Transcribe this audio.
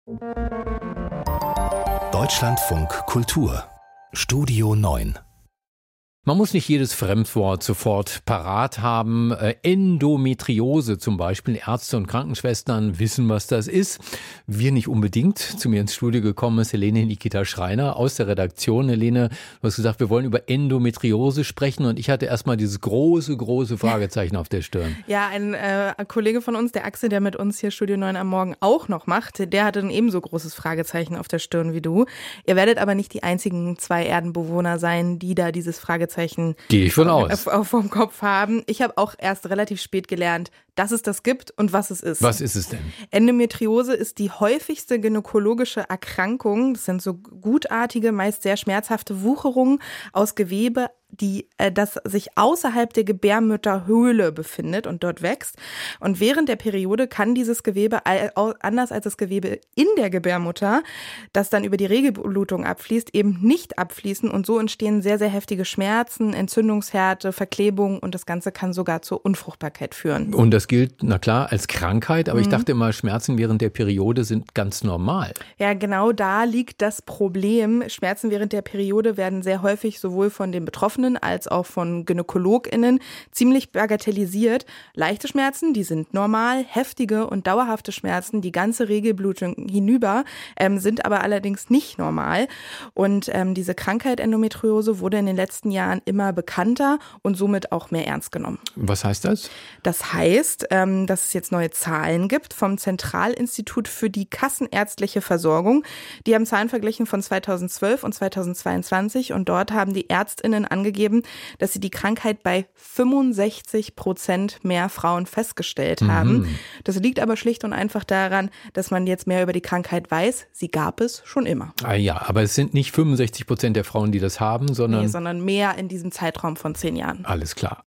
Deutschlandfunk Kultur Studio 9. Man muss nicht jedes Fremdwort sofort parat haben. Endometriose zum Beispiel. Ärzte und Krankenschwestern wissen, was das ist. Wir nicht unbedingt. Zu mir ins Studio gekommen ist Helene Nikita Schreiner aus der Redaktion. Helene, du hast gesagt, wir wollen über Endometriose sprechen und ich hatte erstmal dieses große Fragezeichen auf der Stirn. Ja, ein Kollege von uns, der Axel, der mit uns hier Studio 9 am Morgen auch noch macht, der hatte ein ebenso großes Fragezeichen auf der Stirn wie du. Ihr werdet aber nicht die einzigen 2 Erdenbewohner sein, die da dieses Fragezeichen gehe ich von aus. Vom Kopf haben. Ich habe auch erst relativ spät gelernt, dass es das gibt und was es ist. Was ist es denn? Endometriose ist die häufigste gynäkologische Erkrankung. Das sind so gutartige, meist sehr schmerzhafte Wucherungen aus Gewebe, das sich außerhalb der Gebärmutterhöhle befindet und dort wächst. Und während der Periode kann dieses Gewebe, anders als das Gewebe in der Gebärmutter, das dann über die Regelblutung abfließt, eben nicht abfließen. Und so entstehen sehr, sehr heftige Schmerzen, Entzündungshärte, Verklebungen und das Ganze kann sogar zur Unfruchtbarkeit führen. Und das gilt, na klar, als Krankheit, aber ich dachte immer, Schmerzen während der Periode sind ganz normal. Ja, genau da liegt das Problem. Schmerzen während der Periode werden sehr häufig sowohl von den Betroffenen als auch von GynäkologInnen ziemlich bagatellisiert. Leichte Schmerzen, die sind normal, heftige und dauerhafte Schmerzen, die ganze Regelblutung hinüber, sind aber allerdings nicht normal. Und diese Krankheit Endometriose wurde in den letzten Jahren immer bekannter und somit auch mehr ernst genommen. Was heißt das? Das heißt, dass es jetzt neue Zahlen gibt vom Zentralinstitut für die kassenärztliche Versorgung. Die haben Zahlen verglichen von 2012 und 2022 und dort haben die ÄrztInnen angegeben, dass sie die Krankheit bei 65% mehr Frauen festgestellt haben. Das liegt aber schlicht und einfach daran, dass man jetzt mehr über die Krankheit weiß. Sie gab es schon immer. Ah ja, aber es sind nicht 65% der Frauen, die das haben, sondern... Nee, sondern mehr in diesem Zeitraum von 10 Jahren. Alles klar.